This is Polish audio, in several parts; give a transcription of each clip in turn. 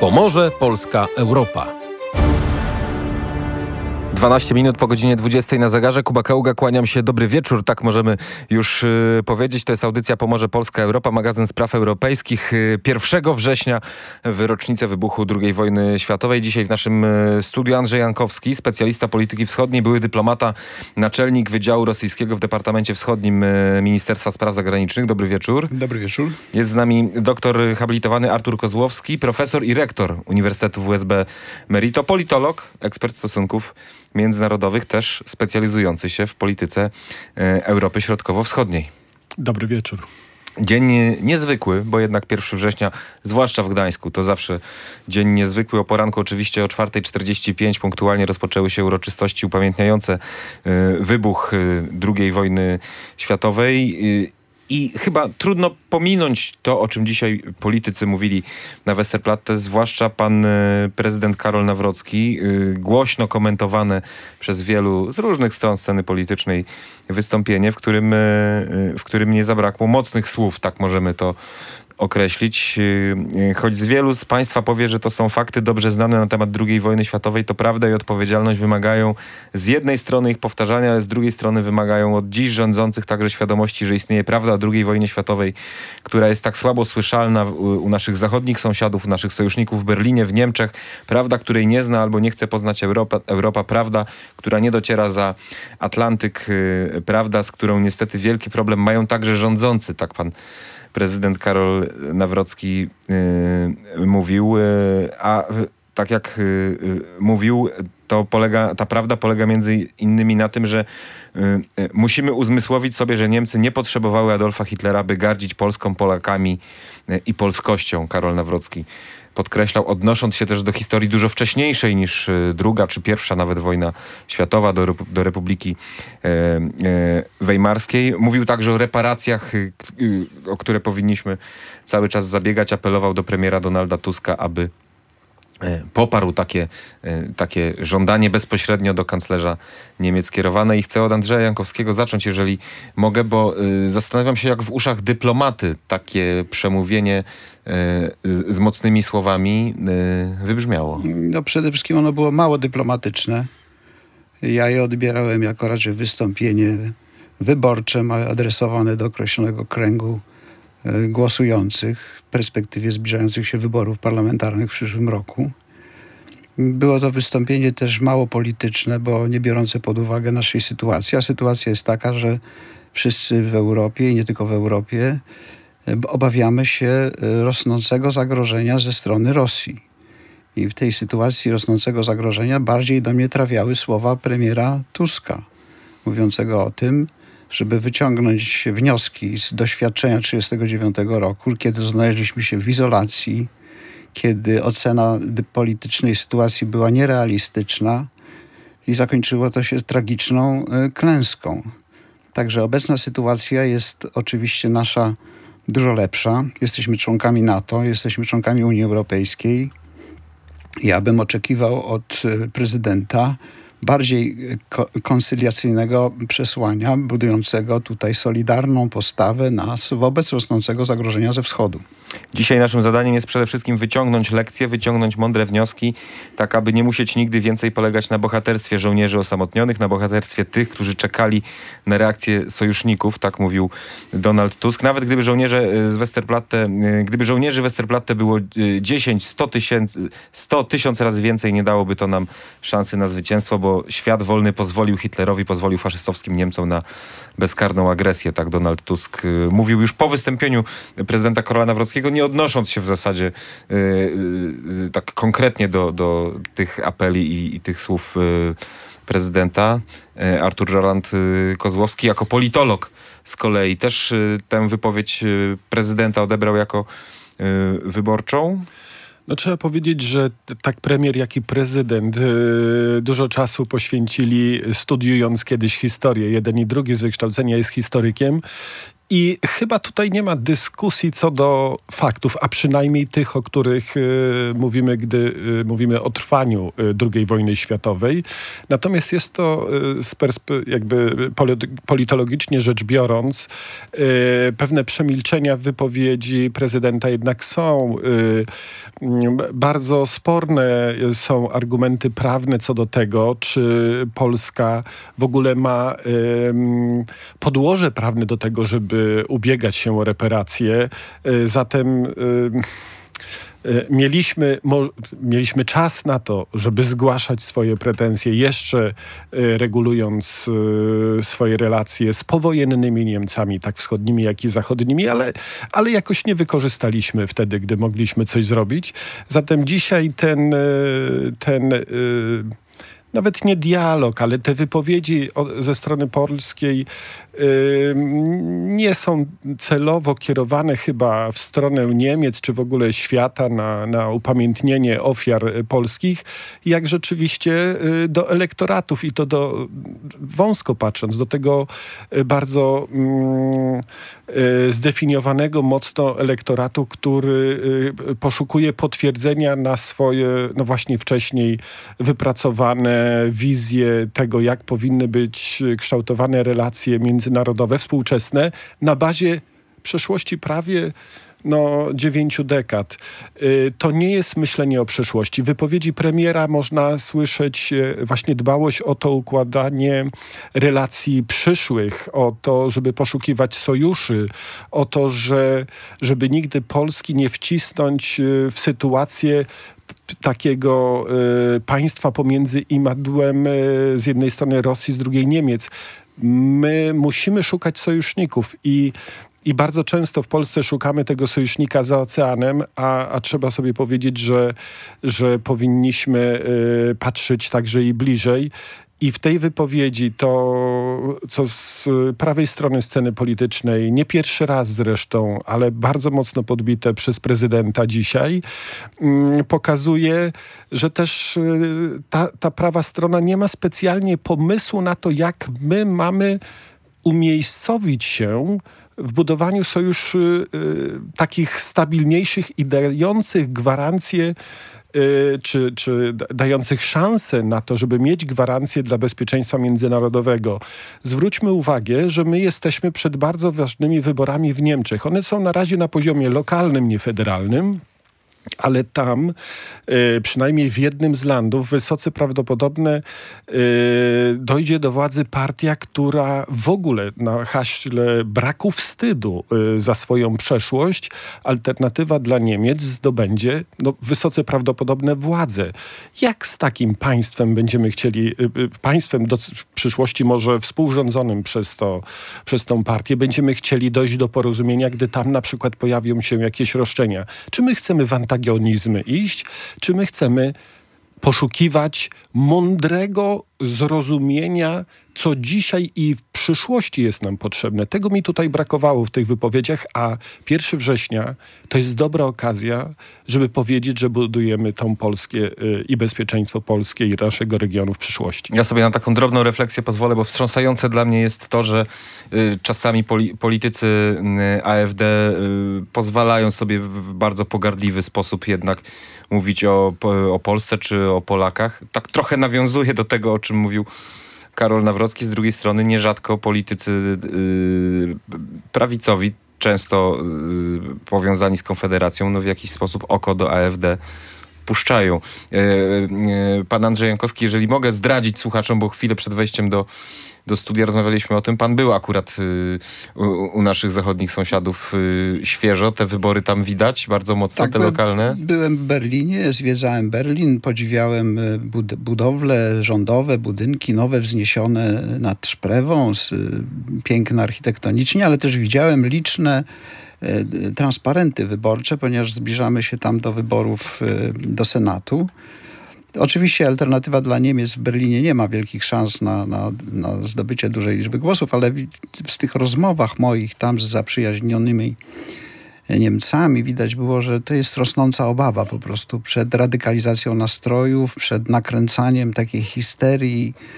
Pomoże Polska Europa. 12 minut po godzinie 20 na zegarze. Kuba Kaługa, kłaniam się. Dobry wieczór, tak możemy już powiedzieć. To jest audycja Pomoże Polska Europa, magazyn spraw europejskich. 1 września w rocznicę wybuchu II wojny światowej. Dzisiaj w naszym studiu Andrzej Jankowski, specjalista polityki wschodniej, były dyplomata, naczelnik Wydziału Rosyjskiego w Departamencie Wschodnim Ministerstwa Spraw Zagranicznych. Dobry wieczór. Dobry wieczór. Jest z nami doktor habilitowany Artur Kozłowski, profesor i rektor Uniwersytetu WSB Merito, politolog, ekspert stosunków międzynarodowych, też specjalizujący się w polityce Europy Środkowo-Wschodniej. Dobry wieczór. Dzień niezwykły, bo jednak 1 września, zwłaszcza w Gdańsku, to zawsze dzień niezwykły. O poranku oczywiście o 4:45 punktualnie rozpoczęły się uroczystości upamiętniające wybuch II wojny światowej. I chyba trudno pominąć to, o czym dzisiaj politycy mówili na Westerplatte, zwłaszcza pan prezydent Karol Nawrocki. Głośno komentowane przez wielu z różnych stron sceny politycznej wystąpienie, w którym nie zabrakło mocnych słów, tak możemy to określić. Choć z wielu z państwa powie, że to są fakty dobrze znane na temat II wojny światowej, to prawda i odpowiedzialność wymagają z jednej strony ich powtarzania, ale z drugiej strony wymagają od dziś rządzących także świadomości, że istnieje prawda o II wojnie światowej, która jest tak słabo słyszalna u naszych zachodnich sąsiadów, u naszych sojuszników w Berlinie, w Niemczech. Prawda, której nie zna albo nie chce poznać Europa. Prawda, która nie dociera za Atlantyk. Prawda, z którą niestety wielki problem mają także rządzący. Tak pan prezydent Karol Nawrocki mówił, a tak jak mówił, ta prawda polega między innymi na tym, że musimy uzmysłowić sobie, że Niemcy nie potrzebowały Adolfa Hitlera, by gardzić Polską, Polakami i polskością. Karol Nawrocki podkreślał, odnosząc się też do historii dużo wcześniejszej niż II czy I nawet wojna światowa, do Republiki Weimarskiej. Mówił także o reparacjach, o które powinniśmy cały czas zabiegać. Apelował do premiera Donalda Tuska, aby poparł takie żądanie bezpośrednio do kanclerza Niemiec kierowane. I chcę od Andrzeja Jankowskiego zacząć, jeżeli mogę, bo zastanawiam się, jak w uszach dyplomaty takie przemówienie z mocnymi słowami wybrzmiało. No przede wszystkim ono było mało dyplomatyczne. Ja je odbierałem jako raczej wystąpienie wyborcze, adresowane do określonego kręgu głosujących w perspektywie zbliżających się wyborów parlamentarnych w przyszłym roku. Było to wystąpienie też mało polityczne, bo nie biorące pod uwagę naszej sytuacji. A sytuacja jest taka, że wszyscy w Europie i nie tylko w Europie obawiamy się rosnącego zagrożenia ze strony Rosji. I w tej sytuacji rosnącego zagrożenia bardziej do mnie trafiały słowa premiera Tuska, mówiącego o tym, żeby wyciągnąć wnioski z doświadczenia 1939 roku, kiedy znaleźliśmy się w izolacji, kiedy ocena politycznej sytuacji była nierealistyczna i zakończyło to się tragiczną klęską. Także obecna sytuacja jest oczywiście nasza dużo lepsza. Jesteśmy członkami NATO, jesteśmy członkami Unii Europejskiej. Ja bym oczekiwał od prezydenta bardziej koncyliacyjnego przesłania, budującego tutaj solidarną postawę nas wobec rosnącego zagrożenia ze wschodu. Dzisiaj naszym zadaniem jest przede wszystkim wyciągnąć lekcje, wyciągnąć mądre wnioski, tak aby nie musieć nigdy więcej polegać na bohaterstwie żołnierzy osamotnionych, na bohaterstwie tych, którzy czekali na reakcję sojuszników, tak mówił Donald Tusk. Nawet gdyby żołnierzy Westerplatte było 10, 100 tysięcy razy więcej, nie dałoby to nam szansy na zwycięstwo, bo świat wolny pozwolił Hitlerowi, pozwolił faszystowskim Niemcom na bezkarną agresję, tak Donald Tusk mówił już po wystąpieniu prezydenta Karola Nawrockiego, nie odnosząc się w zasadzie tak konkretnie do tych apeli i tych słów prezydenta. Artur Roland Kozłowski jako politolog z kolei też tę wypowiedź prezydenta odebrał jako wyborczą. No trzeba powiedzieć, że tak premier, jak i prezydent dużo czasu poświęcili studiując kiedyś historię. Jeden i drugi z wykształcenia jest historykiem I chyba tutaj nie ma dyskusji co do faktów, a przynajmniej tych, o których mówimy, gdy mówimy o trwaniu II wojny światowej. Natomiast jest to jakby politologicznie rzecz biorąc, pewne przemilczenia w wypowiedzi prezydenta jednak są. Bardzo sporne są argumenty prawne co do tego, czy Polska w ogóle ma podłoże prawne do tego, żeby ubiegać się o reparacje. Zatem mieliśmy czas na to, żeby zgłaszać swoje pretensje, jeszcze regulując swoje relacje z powojennymi Niemcami, tak wschodnimi, jak i zachodnimi, ale jakoś nie wykorzystaliśmy wtedy, gdy mogliśmy coś zrobić. Zatem dzisiaj ten nawet nie dialog, ale te wypowiedzi ze strony polskiej nie są celowo kierowane chyba w stronę Niemiec, czy w ogóle świata na upamiętnienie ofiar polskich, jak rzeczywiście do elektoratów i to wąsko patrząc, do tego bardzo zdefiniowanego mocno elektoratu, który poszukuje potwierdzenia na swoje, no właśnie wcześniej wypracowane wizje tego, jak powinny być kształtowane relacje międzynarodowe, współczesne, na bazie przeszłości prawie 9 dekad. To nie jest myślenie o przyszłości. W wypowiedzi premiera można słyszeć właśnie dbałość o to układanie relacji przyszłych, o to, żeby poszukiwać sojuszy, o to, żeby nigdy Polski nie wcisnąć w sytuację takiego państwa pomiędzy imadłem z jednej strony Rosji, z drugiej Niemiec. My musimy szukać sojuszników i bardzo często w Polsce szukamy tego sojusznika za oceanem, a trzeba sobie powiedzieć, że powinniśmy patrzeć także i bliżej. I w tej wypowiedzi to, co z prawej strony sceny politycznej, nie pierwszy raz zresztą, ale bardzo mocno podbite przez prezydenta dzisiaj, pokazuje, że też ta prawa strona nie ma specjalnie pomysłu na to, jak my mamy umiejscowić się w budowaniu sojuszy takich stabilniejszych i dających gwarancję czy dających szansę na to, żeby mieć gwarancję dla bezpieczeństwa międzynarodowego. Zwróćmy uwagę, że my jesteśmy przed bardzo ważnymi wyborami w Niemczech. One są na razie na poziomie lokalnym, nie federalnym, ale tam, przynajmniej w jednym z landów, wysoce prawdopodobne dojdzie do władzy partia, która w ogóle na haśle braku wstydu za swoją przeszłość, alternatywa dla Niemiec, zdobędzie wysoce prawdopodobne władzę. Jak z takim państwem będziemy chcieli, państwem w przyszłości może współrządzonym przez tą partię, będziemy chcieli dojść do porozumienia, gdy tam na przykład pojawią się jakieś roszczenia? Czy my chcemy w antagonizmy iść, czy my chcemy poszukiwać mądrego zrozumienia, co dzisiaj i w przyszłości jest nam potrzebne. Tego mi tutaj brakowało w tych wypowiedziach, a 1 września to jest dobra okazja, żeby powiedzieć, że budujemy tą Polskę i bezpieczeństwo polskie i naszego regionu w przyszłości. Ja sobie na taką drobną refleksję pozwolę, bo wstrząsające dla mnie jest to, że czasami politycy AfD pozwalają sobie w bardzo pogardliwy sposób jednak mówić o Polsce czy o Polakach. Tak trochę nawiązuje do tego, o czym mówił Karol Nawrocki. Z drugiej strony nierzadko politycy prawicowi, często powiązani z Konfederacją, w jakiś sposób oko do AfD puszczają. Pan Andrzej Jankowski, jeżeli mogę zdradzić słuchaczom, bo chwilę przed wejściem do studia rozmawialiśmy o tym. Pan był akurat u naszych zachodnich sąsiadów świeżo. Te wybory tam widać bardzo mocno, tak, te lokalne. Byłem w Berlinie, zwiedzałem Berlin, podziwiałem budowle rządowe, budynki nowe, wzniesione nad Szprewą, piękne architektonicznie, ale też widziałem liczne transparenty wyborcze, ponieważ zbliżamy się tam do wyborów do Senatu. Oczywiście alternatywa dla Niemiec w Berlinie nie ma wielkich szans na zdobycie dużej liczby głosów, ale w tych rozmowach moich tam z zaprzyjaźnionymi Niemcami widać było, że to jest rosnąca obawa po prostu przed radykalizacją nastrojów, przed nakręcaniem takiej histerii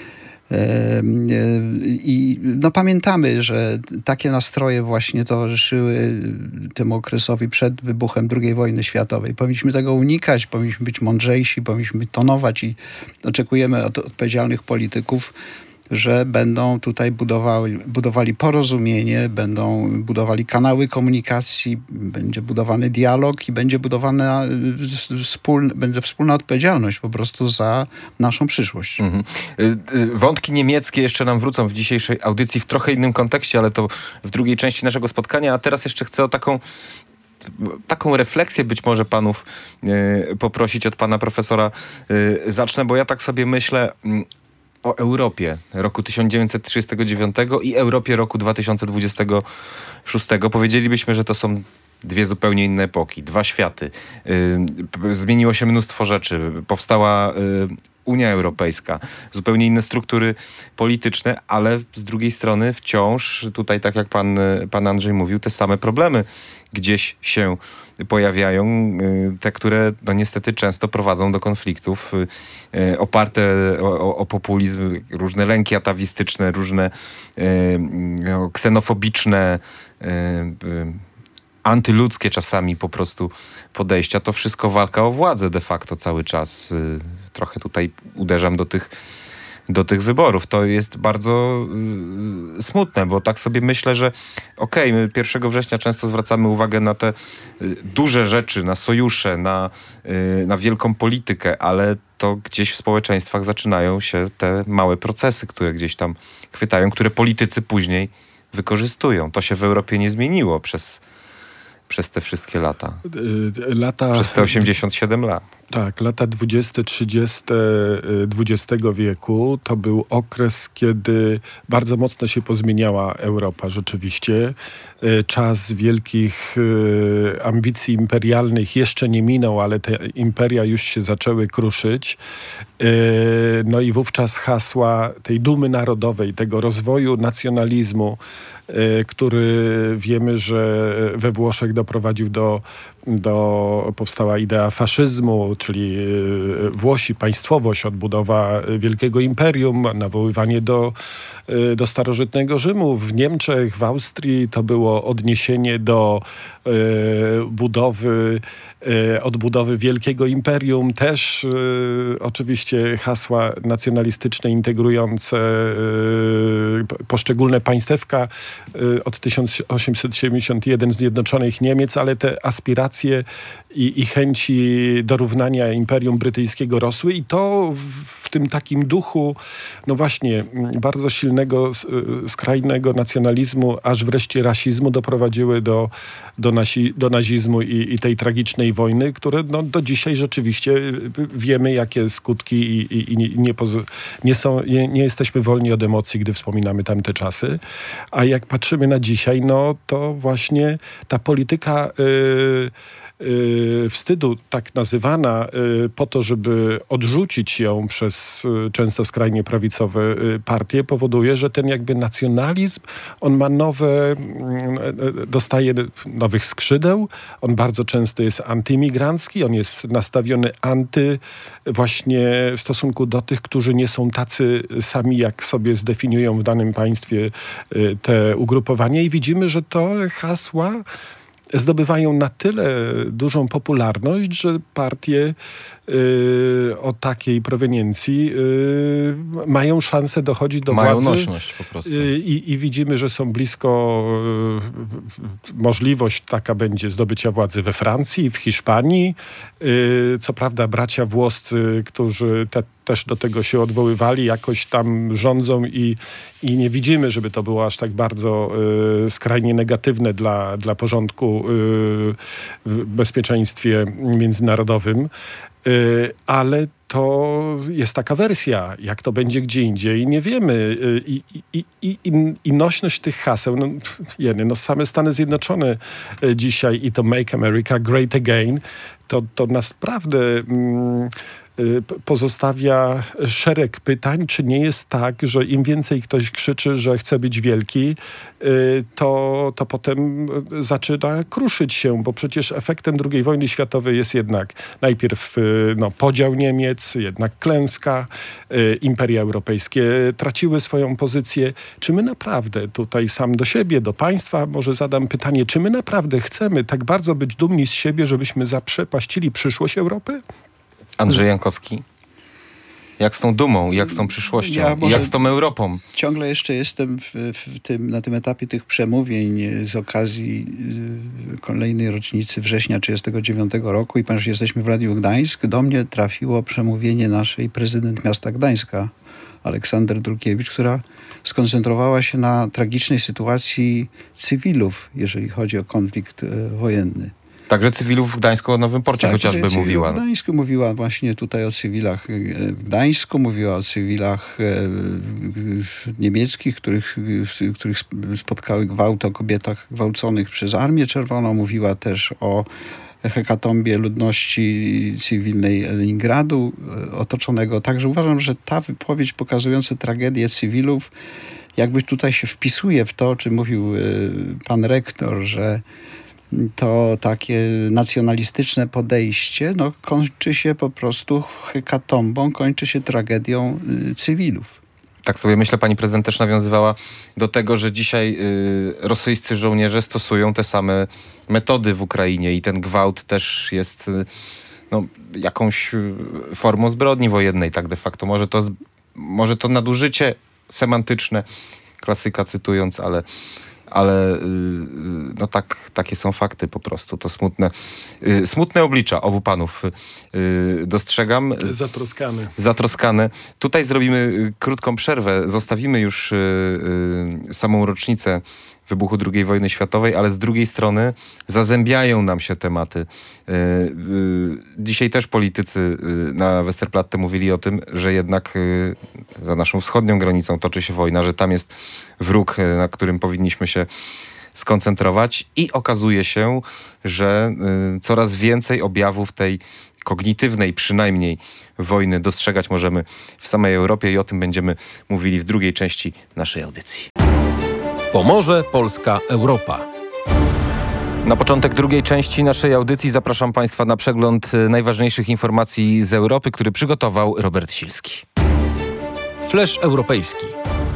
I no, pamiętamy, że takie nastroje właśnie towarzyszyły temu okresowi przed wybuchem II wojny światowej. Powinniśmy tego unikać, powinniśmy być mądrzejsi, powinniśmy tonować i oczekujemy od odpowiedzialnych polityków, że będą tutaj budowali porozumienie, będą budowali kanały komunikacji, będzie budowany dialog i będzie budowana będzie wspólna odpowiedzialność po prostu za naszą przyszłość. Mhm. Wątki niemieckie jeszcze nam wrócą w dzisiejszej audycji w trochę innym kontekście, ale to w drugiej części naszego spotkania, a teraz jeszcze chcę o taką refleksję być może panów poprosić, od pana profesora zacznę, bo ja tak sobie myślę o Europie roku 1939 i Europie roku 2026. Powiedzielibyśmy, że to są dwie zupełnie inne epoki, dwa światy. Zmieniło się mnóstwo rzeczy. Powstała Unia Europejska, zupełnie inne struktury polityczne, ale z drugiej strony wciąż tutaj, tak jak pan Andrzej mówił, te same problemy gdzieś się pojawiają, te, które no niestety często prowadzą do konfliktów oparte o populizm, różne lęki atawistyczne, różne ksenofobiczne, antyludzkie czasami po prostu podejścia. To wszystko walka o władzę de facto cały czas. Trochę tutaj uderzam do tych wyborów. To jest bardzo smutne, bo tak sobie myślę, że my 1 września często zwracamy uwagę na te duże rzeczy, na sojusze, na wielką politykę, ale to gdzieś w społeczeństwach zaczynają się te małe procesy, które gdzieś tam chwytają, które politycy później wykorzystują. To się w Europie nie zmieniło przez te wszystkie lata. Przez te 87 lat. Tak, lata 20, 30 XX wieku to był okres, kiedy bardzo mocno się pozmieniała Europa rzeczywiście. Czas wielkich ambicji imperialnych jeszcze nie minął, ale te imperia już się zaczęły kruszyć. No i wówczas hasła tej dumy narodowej, tego rozwoju nacjonalizmu, który wiemy, że we Włoszech doprowadził powstała idea faszyzmu, czyli Włosi, państwowość, odbudowa wielkiego imperium, nawoływanie do starożytnego Rzymu. W Niemczech, w Austrii to było odniesienie do odbudowy wielkiego imperium. Też oczywiście hasła nacjonalistyczne integrujące poszczególne państewka od 1871 Zjednoczonych Niemiec, ale te aspiracje i chęci dorównania Imperium Brytyjskiego rosły i to w tym takim duchu, no właśnie, bardzo silnego, skrajnego nacjonalizmu, aż wreszcie rasizmu doprowadziły do nazizmu i tej tragicznej wojny, które no, do dzisiaj rzeczywiście wiemy, jakie skutki i nie jesteśmy wolni od emocji, gdy wspominamy tamte czasy. A jak patrzymy na dzisiaj, no to właśnie ta polityka wstydu, tak nazywana, po to, żeby odrzucić ją przez często skrajnie prawicowe partie, powoduje, że ten jakby nacjonalizm, on ma dostaje nowych skrzydeł, on bardzo często jest antyimigrancki, on jest nastawiony właśnie w stosunku do tych, którzy nie są tacy sami, jak sobie zdefiniują w danym państwie te ugrupowania i widzimy, że to hasła zdobywają na tyle dużą popularność, że partie o takiej proweniencji mają szansę dochodzić do władzy. Mają nośność po prostu. I widzimy, że są blisko możliwość taka będzie zdobycia władzy we Francji, w Hiszpanii. Co prawda bracia włoscy, którzy też do tego się odwoływali, jakoś tam rządzą i nie widzimy, żeby to było aż tak bardzo skrajnie negatywne dla porządku w bezpieczeństwie międzynarodowym. Ale to jest taka wersja. Jak to będzie gdzie indziej, nie wiemy. I nośność tych haseł, same Stany Zjednoczone dzisiaj i to Make America Great Again, to naprawdę pozostawia szereg pytań, czy nie jest tak, że im więcej ktoś krzyczy, że chce być wielki, to potem zaczyna kruszyć się, bo przecież efektem II wojny światowej jest jednak najpierw podział Niemiec, jednak klęska, imperia europejskie traciły swoją pozycję. Czy my naprawdę tutaj sam do siebie, do państwa, może zadam pytanie, czy my naprawdę chcemy tak bardzo być dumni z siebie, żebyśmy zaprzepaścili przyszłość Europy? Andrzej Jankowski. Jak z tą dumą, jak z tą przyszłością, jak z tą Europą? Ciągle jeszcze jestem na tym etapie tych przemówień z okazji kolejnej rocznicy września 1939 roku i ponieważ jesteśmy w Radiu Gdańsk, do mnie trafiło przemówienie naszej prezydent miasta Gdańska, Aleksander Drukiewicz, która skoncentrowała się na tragicznej sytuacji cywilów, jeżeli chodzi o konflikt wojenny. Także cywilów w Gdańsku o Nowym Porcie chociażby mówiła. W Gdańsku mówiła właśnie tutaj o cywilach w Gdańsku, mówiła o cywilach niemieckich, których spotkały gwałty, o kobietach gwałconych przez Armię Czerwoną. Mówiła też o hekatombie ludności cywilnej Leningradu otoczonego. Także uważam, że ta wypowiedź pokazująca tragedię cywilów jakby tutaj się wpisuje w to, o czym mówił pan rektor, że to takie nacjonalistyczne podejście kończy się po prostu hekatombą, kończy się tragedią cywilów. Tak sobie myślę, pani prezydent też nawiązywała do tego, że dzisiaj rosyjscy żołnierze stosują te same metody w Ukrainie i ten gwałt też jest jakąś formą zbrodni wojennej, tak de facto. Może to nadużycie semantyczne, klasyka cytując, ale takie są fakty po prostu. To smutne oblicza obu panów dostrzegam. Zatroskane. Tutaj zrobimy krótką przerwę. Zostawimy już samą rocznicę wybuchu II wojny światowej, ale z drugiej strony zazębiają nam się tematy. Dzisiaj też politycy na Westerplatte mówili o tym, że jednak za naszą wschodnią granicą toczy się wojna, że tam jest wróg, na którym powinniśmy się skoncentrować i okazuje się, że coraz więcej objawów tej kognitywnej przynajmniej wojny dostrzegać możemy w samej Europie i o tym będziemy mówili w drugiej części naszej audycji. Pomorze, Polska, Europa. Na początek drugiej części naszej audycji zapraszam Państwa na przegląd najważniejszych informacji z Europy, który przygotował Robert Silski. Flash europejski.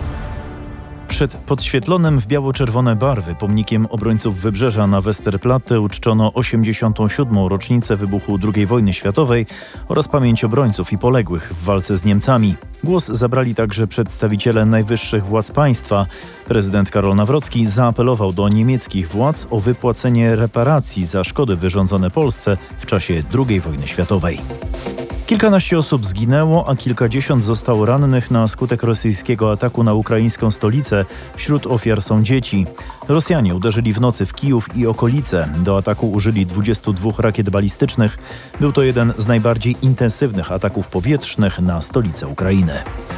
Przed podświetlonym w biało-czerwone barwy pomnikiem obrońców Wybrzeża na Westerplatte uczczono 87. rocznicę wybuchu II wojny światowej oraz pamięć obrońców i poległych w walce z Niemcami. Głos zabrali także przedstawiciele najwyższych władz państwa. Prezydent Karol Nawrocki zaapelował do niemieckich władz o wypłacenie reparacji za szkody wyrządzone Polsce w czasie II wojny światowej. Kilkanaście osób zginęło, a kilkadziesiąt zostało rannych na skutek rosyjskiego ataku na ukraińską stolicę. Wśród ofiar są dzieci. Rosjanie uderzyli w nocy w Kijów i okolice. Do ataku użyli 22 rakiet balistycznych. Był to jeden z najbardziej intensywnych ataków powietrznych na stolicę Ukrainy.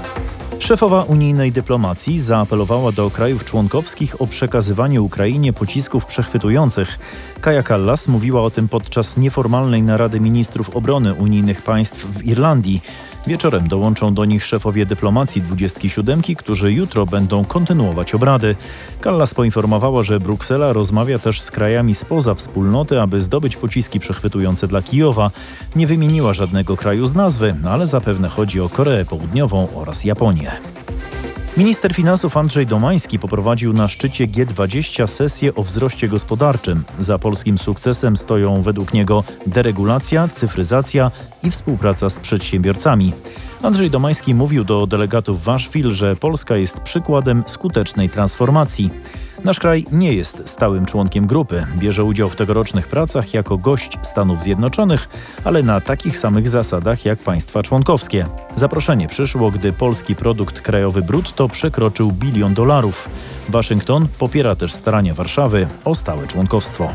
Szefowa unijnej dyplomacji zaapelowała do krajów członkowskich o przekazywanie Ukrainie pocisków przechwytujących. Kaja Kallas mówiła o tym podczas nieformalnej narady ministrów obrony unijnych państw w Irlandii. Wieczorem dołączą do nich szefowie dyplomacji 27, którzy jutro będą kontynuować obrady. Kallas poinformowała, że Bruksela rozmawia też z krajami spoza wspólnoty, aby zdobyć pociski przechwytujące dla Kijowa. Nie wymieniła żadnego kraju z nazwy, ale zapewne chodzi o Koreę Południową oraz Japonię. Minister finansów Andrzej Domański poprowadził na szczycie G20 sesję o wzroście gospodarczym. Za polskim sukcesem stoją według niego deregulacja, cyfryzacja i współpraca z przedsiębiorcami. Andrzej Domański mówił do delegatów w Asheville, że Polska jest przykładem skutecznej transformacji. Nasz kraj nie jest stałym członkiem grupy. Bierze udział w tegorocznych pracach jako gość Stanów Zjednoczonych, ale na takich samych zasadach jak państwa członkowskie. Zaproszenie przyszło, gdy polski produkt krajowy brutto przekroczył $1 bilion. Waszyngton popiera też starania Warszawy o stałe członkowstwo.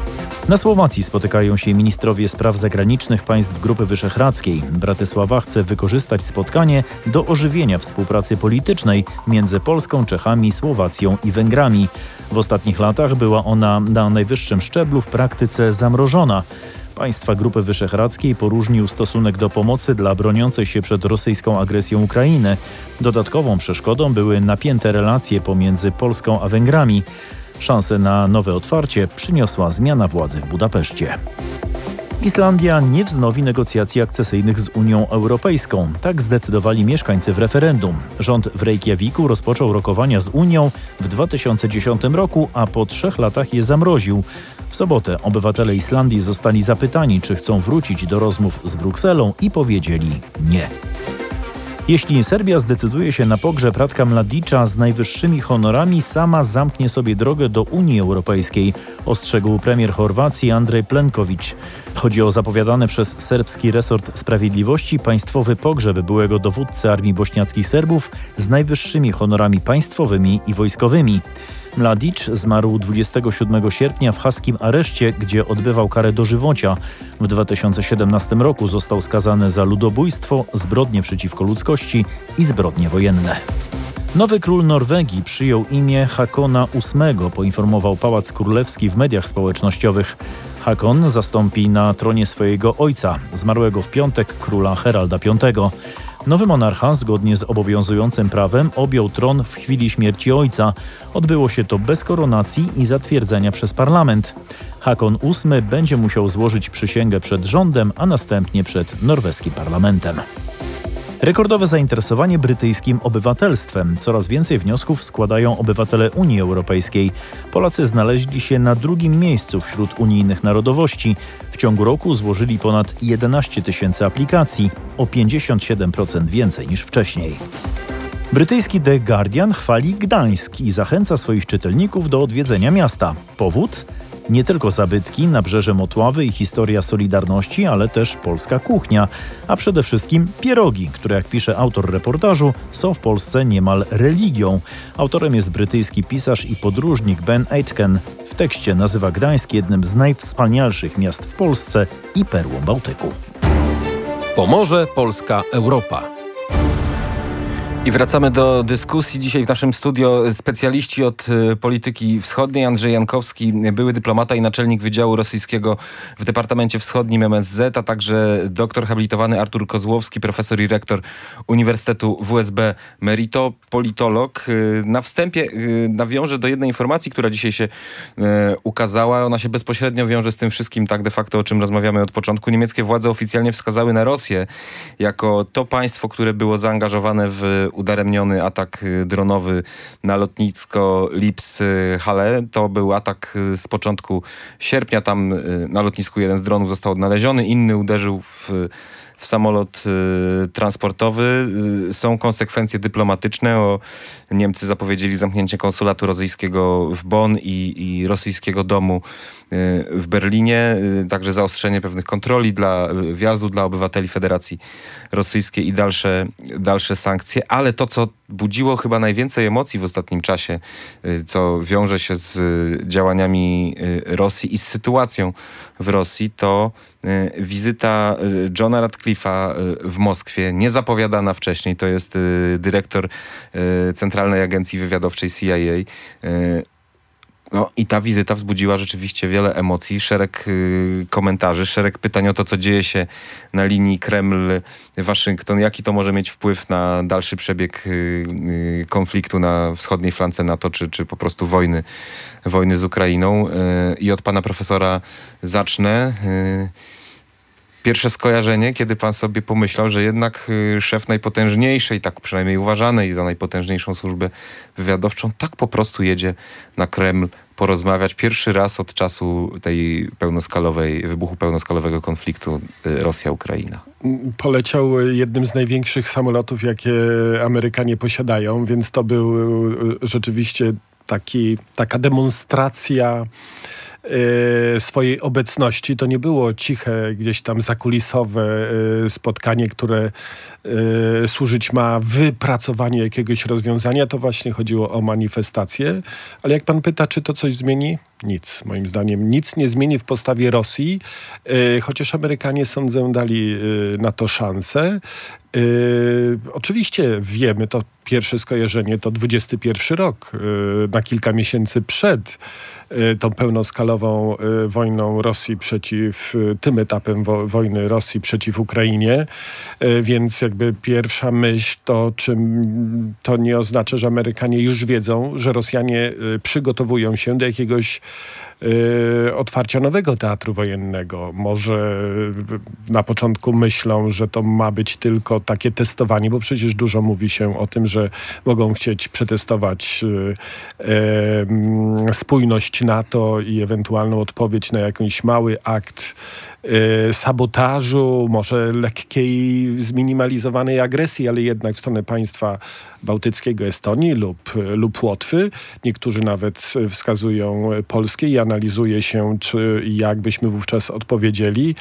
Na Słowacji spotykają się ministrowie spraw zagranicznych państw Grupy Wyszehradzkiej. Bratysława chce wykorzystać spotkanie do ożywienia współpracy politycznej między Polską, Czechami, Słowacją i Węgrami. W ostatnich latach była ona na najwyższym szczeblu w praktyce zamrożona. państwa Grupy Wyszehradzkiej poróżnił stosunek do pomocy dla broniącej się przed rosyjską agresją Ukrainy. Dodatkową przeszkodą były napięte relacje pomiędzy Polską a Węgrami. Szansę na nowe otwarcie przyniosła zmiana władzy w Budapeszcie. Islandia nie wznowi negocjacji akcesyjnych z Unią Europejską. Tak zdecydowali mieszkańcy w referendum. Rząd w Reykjaviku rozpoczął rokowania z Unią w 2010 roku, a po 3 latach je zamroził. W sobotę obywatele Islandii zostali zapytani, czy chcą wrócić do rozmów z Brukselą i powiedzieli nie. Jeśli Serbia zdecyduje się na pogrzeb Ratka Mladicza z najwyższymi honorami, sama zamknie sobie drogę do Unii Europejskiej, ostrzegł premier Chorwacji Andrej Plenković. Chodzi o zapowiadany przez serbski resort sprawiedliwości państwowy pogrzeb byłego dowódcy armii bośniackich Serbów z najwyższymi honorami państwowymi i wojskowymi. Mladic zmarł 27 sierpnia w haskim areszcie, gdzie odbywał karę dożywocia. W 2017 roku został skazany za ludobójstwo, zbrodnie przeciwko ludzkości i zbrodnie wojenne. Nowy król Norwegii przyjął imię Hakona VIII, poinformował Pałac Królewski w mediach społecznościowych. Hakon zastąpi na tronie swojego ojca, zmarłego w piątek króla Haralda V. Nowy monarcha, zgodnie z obowiązującym prawem, objął tron w chwili śmierci ojca. Odbyło się to bez koronacji i zatwierdzenia przez parlament. Hakon VIII będzie musiał złożyć przysięgę przed rządem, a następnie przed norweskim parlamentem. Rekordowe zainteresowanie brytyjskim obywatelstwem. Coraz więcej wniosków składają obywatele Unii Europejskiej. Polacy znaleźli się na 2. miejscu wśród unijnych narodowości. W ciągu roku złożyli ponad 11 000 aplikacji, o 57% więcej niż wcześniej. Brytyjski The Guardian chwali Gdańsk i zachęca swoich czytelników do odwiedzenia miasta. Powód? Nie tylko zabytki, nabrzeże Motławy i historia Solidarności, ale też polska kuchnia, a przede wszystkim pierogi, które, jak pisze autor reportażu, są w Polsce niemal religią. Autorem jest brytyjski pisarz i podróżnik Ben Aitken. W tekście nazywa Gdańsk jednym z najwspanialszych miast w Polsce i perłą Bałtyku. Pomorze, Polska, Europa. I wracamy do dyskusji. Dzisiaj w naszym studio specjaliści od polityki wschodniej. Andrzej Jankowski, były dyplomata i naczelnik Wydziału Rosyjskiego w Departamencie Wschodnim MSZ, a także doktor habilitowany Artur Kozłowski, profesor i rektor Uniwersytetu WSB Merito, politolog. Na wstępie nawiążę do jednej informacji, która dzisiaj się ukazała. Ona się bezpośrednio wiąże z tym wszystkim, tak de facto, o czym rozmawiamy od początku. Niemieckie władze oficjalnie wskazały na Rosję jako to państwo, które było zaangażowane w udaremniony atak dronowy na lotnisko Lips-Halle. To był atak z początku sierpnia. Tam na lotnisku jeden z dronów został odnaleziony, inny uderzył w samolot transportowy. Są konsekwencje dyplomatyczne. Niemcy zapowiedzieli zamknięcie konsulatu rosyjskiego w Bonn i rosyjskiego domu w Berlinie. Także zaostrzenie pewnych kontroli wjazdu dla obywateli Federacji Rosyjskiej i dalsze sankcje. Ale to, co budziło chyba najwięcej emocji w ostatnim czasie, co wiąże się z działaniami Rosji i z sytuacją w Rosji, to wizyta Johna Ratcliffe'a w Moskwie, niezapowiadana wcześniej. To jest dyrektor Centralnej Agencji Wywiadowczej CIA. No i ta wizyta wzbudziła rzeczywiście wiele emocji, szereg komentarzy, szereg pytań o to, co dzieje się na linii Kreml-Waszyngton, jaki to może mieć wpływ na dalszy przebieg konfliktu na wschodniej flance NATO, czy po prostu wojny z Ukrainą. I od pana profesora zacznę. Pierwsze skojarzenie, kiedy pan sobie pomyślał, że jednak szef najpotężniejszej, tak przynajmniej uważanej za najpotężniejszą służbę wywiadowczą, tak po prostu jedzie na Kreml porozmawiać pierwszy raz od czasu tej wybuchu pełnoskalowego konfliktu Rosja-Ukraina. Poleciał jednym z największych samolotów, jakie Amerykanie posiadają, więc to był rzeczywiście taka demonstracja swojej obecności. To nie było ciche, gdzieś tam zakulisowe spotkanie, które służyć ma wypracowaniu jakiegoś rozwiązania. To właśnie chodziło o manifestację. Ale jak pan pyta, czy to coś zmieni? Nic. Moim zdaniem nic nie zmieni w postawie Rosji, chociaż Amerykanie, sądzę, dali na to szansę. Oczywiście wiemy, to pierwsze skojarzenie to 21 rok, na kilka miesięcy przed tą pełnoskalową wojną Rosji tym etapem wojny Rosji przeciw Ukrainie, więc jakby pierwsza myśl to nie oznacza, że Amerykanie już wiedzą, że Rosjanie przygotowują się do jakiegoś otwarcia nowego teatru wojennego. Może na początku myślą, że to ma być tylko takie testowanie, bo przecież dużo mówi się o tym, że mogą chcieć przetestować spójność NATO i ewentualną odpowiedź na jakiś mały akt sabotażu, może lekkiej, zminimalizowanej agresji, ale jednak w stronę państwa bałtyckiego, Estonii lub Łotwy. Niektórzy nawet wskazują Polskę i analizuje się, czy i jak byśmy wówczas odpowiedzieli.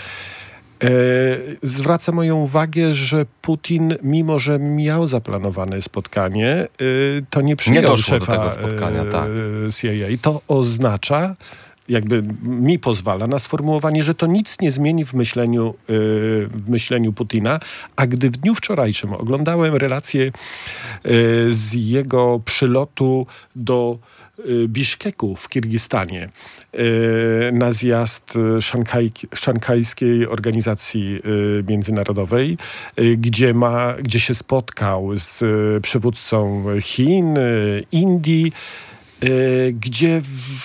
Zwraca moją uwagę, że Putin, mimo że miał zaplanowane spotkanie, to nie przyjął szefa do tego spotkania, tak. CIA. I to oznacza, jakby mi pozwala na sformułowanie, że to nic nie zmieni w myśleniu Putina, a gdy w dniu wczorajszym oglądałem relację z jego przylotu do Biszkeku w Kirgistanie na zjazd Szanghajskiej Organizacji Międzynarodowej, gdzie się spotkał z przywódcą Chin, Indii, gdzie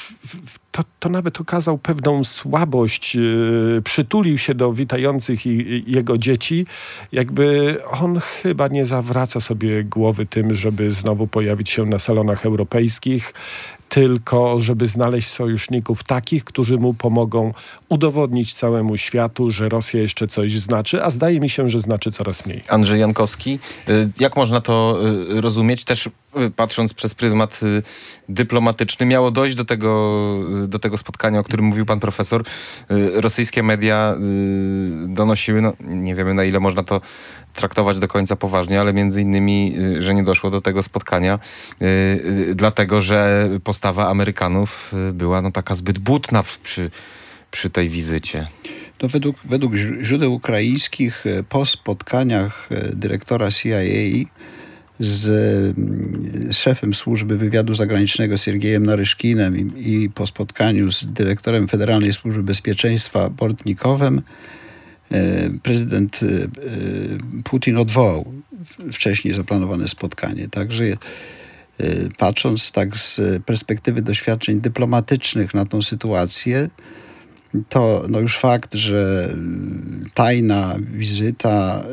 to nawet okazał pewną słabość, przytulił się do witających jego dzieci. Jakby on chyba nie zawraca sobie głowy tym, żeby znowu pojawić się na salonach europejskich, tylko żeby znaleźć sojuszników takich, którzy mu pomogą udowodnić całemu światu, że Rosja jeszcze coś znaczy, a zdaje mi się, że znaczy coraz mniej. Andrzej Jankowski, jak można to rozumieć? Też patrząc przez pryzmat dyplomatyczny, miało dojść do tego spotkania, o którym mówił pan profesor. Rosyjskie media donosiły, nie wiemy na ile można to traktować do końca poważnie, ale między innymi, że nie doszło do tego spotkania, dlatego, że postawa Amerykanów była taka zbyt butna przy tej wizycie. To według źródeł ukraińskich po spotkaniach dyrektora CIA z szefem służby wywiadu zagranicznego Siergiejem Naryszkinem i po spotkaniu z dyrektorem Federalnej Służby Bezpieczeństwa Bortnikowem prezydent Putin odwołał wcześniej zaplanowane spotkanie. Także patrząc tak z perspektywy doświadczeń dyplomatycznych na tą sytuację, to już fakt, że tajna wizyta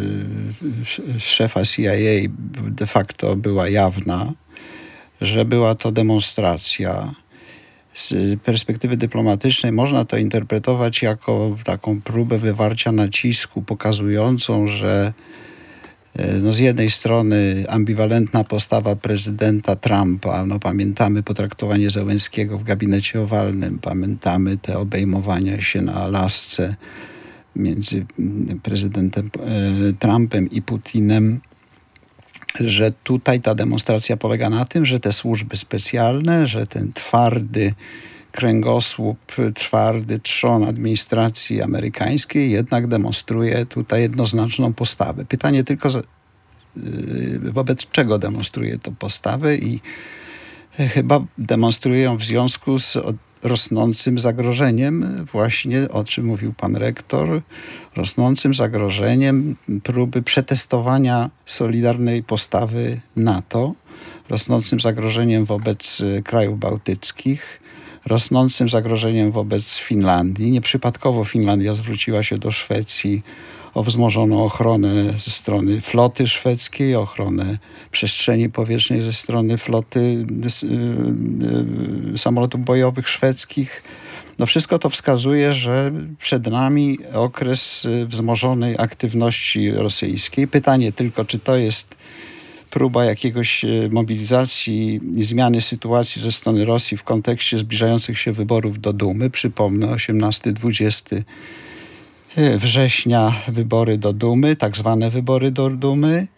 szefa CIA de facto była jawna, że była to demonstracja. Z perspektywy dyplomatycznej można to interpretować jako taką próbę wywarcia nacisku pokazującą, że z jednej strony ambiwalentna postawa prezydenta Trumpa, pamiętamy potraktowanie Zełenskiego w gabinecie owalnym, pamiętamy te obejmowania się na Alasce między prezydentem Trumpem i Putinem, że tutaj ta demonstracja polega na tym, że te służby specjalne, że ten twardy kręgosłup, twardy trzon administracji amerykańskiej jednak demonstruje tutaj jednoznaczną postawę. Pytanie tylko, wobec czego demonstruje tę postawę i chyba demonstrują w związku z rosnącym zagrożeniem, właśnie o czym mówił pan rektor, rosnącym zagrożeniem próby przetestowania solidarnej postawy NATO, rosnącym zagrożeniem wobec krajów bałtyckich, rosnącym zagrożeniem wobec Finlandii. Nieprzypadkowo Finlandia zwróciła się do Szwecji o wzmożoną ochronę ze strony floty szwedzkiej, ochronę przestrzeni powietrznej ze strony floty samolotów bojowych szwedzkich. Wszystko to wskazuje, że przed nami okres wzmożonej aktywności rosyjskiej. Pytanie tylko, czy to jest próba jakiegoś mobilizacji i zmiany sytuacji ze strony Rosji w kontekście zbliżających się wyborów do Dumy. Przypomnę, 18-20 września wybory do Dumy, tak zwane wybory do Dumy.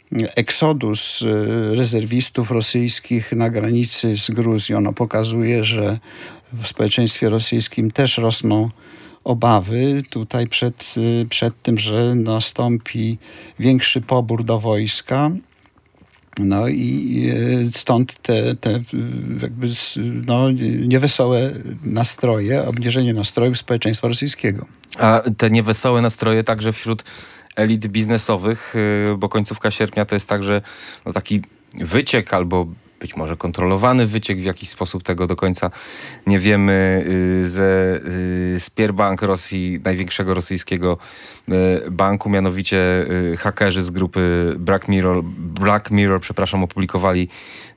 eksodus rezerwistów rosyjskich na granicy z Gruzją pokazuje, że w społeczeństwie rosyjskim też rosną obawy tutaj przed tym, że nastąpi większy pobór do wojska. No i stąd te jakby niewesołe nastroje, obniżenie nastrojów społeczeństwa rosyjskiego. A te niewesołe nastroje także wśród elit biznesowych, bo końcówka sierpnia to jest także taki wyciek albo być może kontrolowany wyciek, w jakiś sposób tego do końca nie wiemy, ze Sberbank Rosji, największego rosyjskiego banku, mianowicie hakerzy z grupy Black Mirror, opublikowali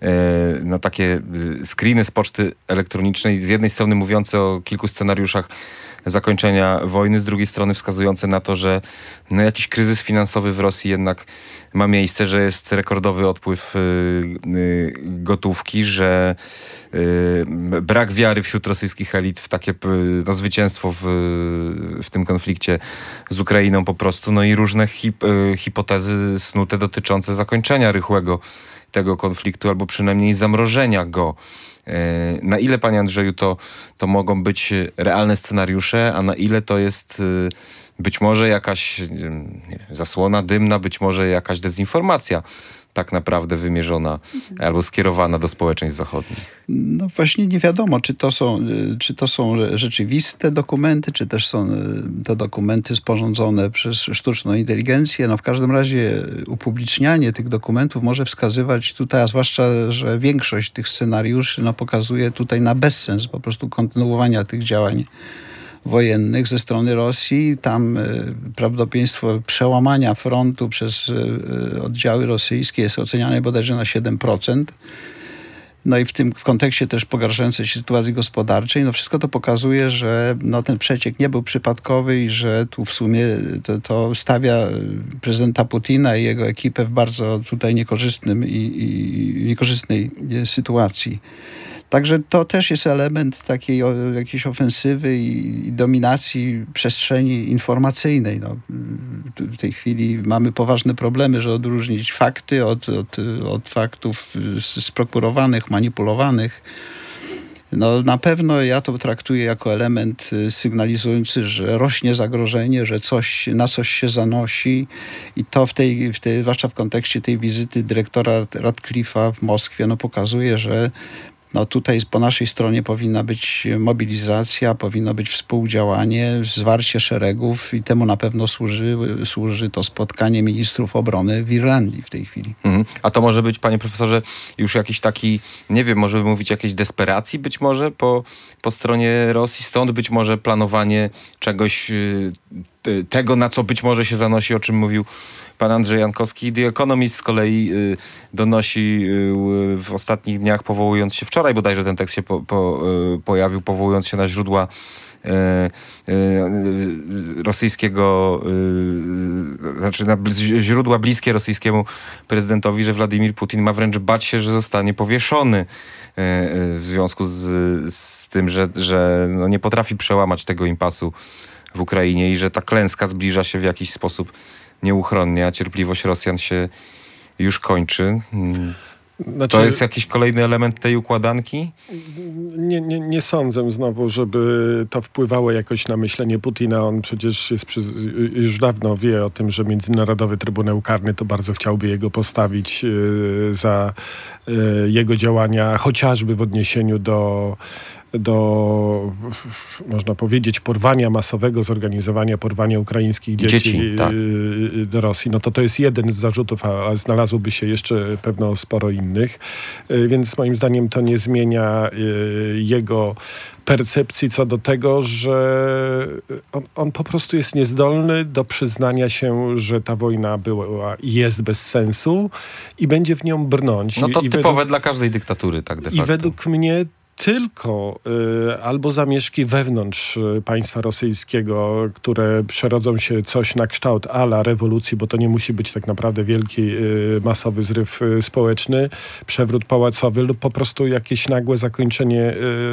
takie screeny z poczty elektronicznej, z jednej strony mówiące o kilku scenariuszach zakończenia wojny, z drugiej strony wskazujące na to, że jakiś kryzys finansowy w Rosji jednak ma miejsce, że jest rekordowy odpływ gotówki, że brak wiary wśród rosyjskich elit w takie zwycięstwo w tym konflikcie z Ukrainą po prostu, i różne hipotezy snute dotyczące zakończenia rychłego tego konfliktu albo przynajmniej zamrożenia go. Na ile, panie Andrzeju, to mogą być realne scenariusze, a na ile to jest być może jakaś zasłona dymna, być może jakaś dezinformacja tak naprawdę wymierzona albo skierowana do społeczeństw zachodnich? No właśnie nie wiadomo, czy to są rzeczywiste dokumenty, czy też są to dokumenty sporządzone przez sztuczną inteligencję. W każdym razie upublicznianie tych dokumentów może wskazywać tutaj, a zwłaszcza, że większość tych scenariuszy pokazuje tutaj na bezsens po prostu kontynuowania tych działań wojennych ze strony Rosji. Tam prawdopodobieństwo przełamania frontu przez oddziały rosyjskie jest oceniane bodajże na 7%. W kontekście też pogarszającej się sytuacji gospodarczej, wszystko to pokazuje, że ten przeciek nie był przypadkowy i że tu w sumie to stawia prezydenta Putina i jego ekipę w bardzo tutaj niekorzystnej sytuacji. Także to też jest element takiej jakiejś ofensywy i dominacji przestrzeni informacyjnej. W tej chwili mamy poważne problemy, żeby odróżnić fakty od faktów sprokurowanych, manipulowanych. Na pewno ja to traktuję jako element sygnalizujący, że rośnie zagrożenie, że na coś się zanosi i to zwłaszcza w kontekście tej wizyty dyrektora Radcliffe'a w Moskwie pokazuje, że tutaj po naszej stronie powinna być mobilizacja, powinno być współdziałanie, zwarcie szeregów i temu na pewno służy to spotkanie ministrów obrony w Irlandii w tej chwili. A to może być, panie profesorze, już jakiś taki, nie wiem, możemy mówić o jakiejś desperacji być może po stronie Rosji, stąd być może planowanie czegoś tego, na co być może się zanosi, o czym mówił pan Andrzej Jankowski. The Economist z kolei donosi w ostatnich dniach, powołując się, wczoraj bodajże ten tekst się pojawił, powołując się na źródła rosyjskiego, znaczy na źródła bliskie rosyjskiemu prezydentowi, że Władimir Putin ma wręcz bać się, że zostanie powieszony w związku z tym, że nie potrafi przełamać tego impasu w Ukrainie i że ta klęska zbliża się w jakiś sposób nieuchronnie, a cierpliwość Rosjan się już kończy. To jest jakiś kolejny element tej układanki? Nie sądzę znowu, żeby to wpływało jakoś na myślenie Putina. On przecież już dawno wie o tym, że Międzynarodowy Trybunał Karny to bardzo chciałby jego postawić za jego działania, chociażby w odniesieniu do można powiedzieć, porwania masowego, zorganizowania porwania ukraińskich dzieci tak. do Rosji. To jest jeden z zarzutów, ale znalazłoby się jeszcze pewno sporo innych. Więc moim zdaniem to nie zmienia jego percepcji co do tego, że on po prostu jest niezdolny do przyznania się, że ta wojna była i jest bez sensu i będzie w nią brnąć. To typowe dla każdej dyktatury, tak de facto. I według mnie tylko albo zamieszki wewnątrz państwa rosyjskiego, które przerodzą się coś na kształt ala rewolucji, bo to nie musi być tak naprawdę wielki, masowy zryw społeczny, przewrót pałacowy lub po prostu jakieś nagłe zakończenie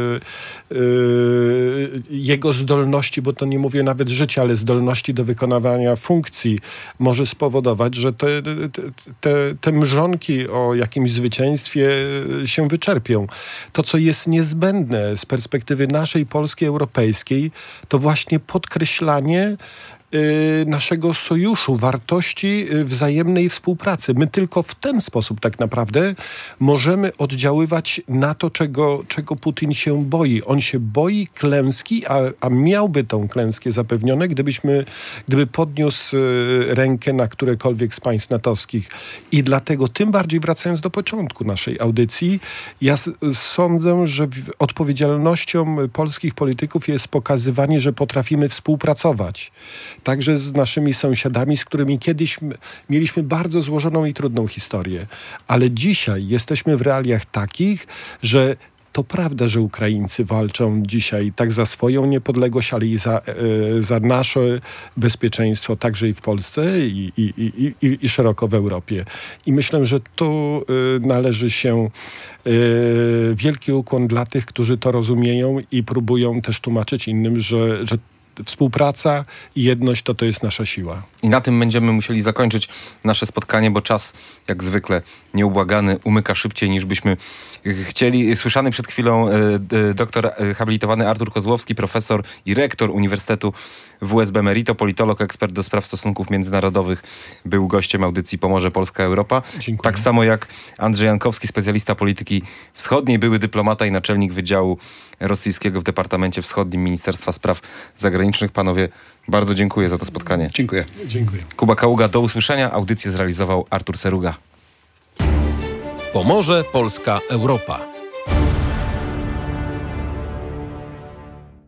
jego zdolności, bo to nie mówię nawet życia, ale zdolności do wykonywania funkcji, może spowodować, że te mrzonki o jakimś zwycięstwie się wyczerpią. To, co jest niezbędne z perspektywy naszej polskiej, europejskiej, to właśnie podkreślanie naszego sojuszu, wartości wzajemnej współpracy. My tylko w ten sposób tak naprawdę możemy oddziaływać na to, czego Putin się boi. On się boi klęski, a miałby tą klęskę zapewnione, gdyby podniósł rękę na którekolwiek z państw natowskich. I dlatego, tym bardziej wracając do początku naszej audycji, ja sądzę, że odpowiedzialnością polskich polityków jest pokazywanie, że potrafimy współpracować. Także z naszymi sąsiadami, z którymi kiedyś mieliśmy bardzo złożoną i trudną historię. Ale dzisiaj jesteśmy w realiach takich, że to prawda, że Ukraińcy walczą dzisiaj tak za swoją niepodległość, ale i za nasze bezpieczeństwo, także i w Polsce i szeroko w Europie. I myślę, że tu należy się wielki ukłon dla tych, którzy to rozumieją i próbują też tłumaczyć innym, że współpraca i jedność to jest nasza siła. I na tym będziemy musieli zakończyć nasze spotkanie, bo czas, jak zwykle, nieubłagany, umyka szybciej niż byśmy chcieli. Słyszany przed chwilą doktor habilitowany Artur Kozłowski, profesor i rektor Uniwersytetu WSB Merito, politolog, ekspert do spraw stosunków międzynarodowych, był gościem audycji Pomorze Polska Europa. Dziękuję. Tak samo jak Andrzej Jankowski, specjalista polityki wschodniej, były dyplomata i naczelnik Wydziału Rosyjskiego w Departamencie Wschodnim Ministerstwa Spraw Zagranicznych. Panowie, bardzo dziękuję za to spotkanie. Dziękuję. Dziękuję. Kuba Kaługa, do usłyszenia. Audycję zrealizował Artur Seruga. Pomorze Polska Europa.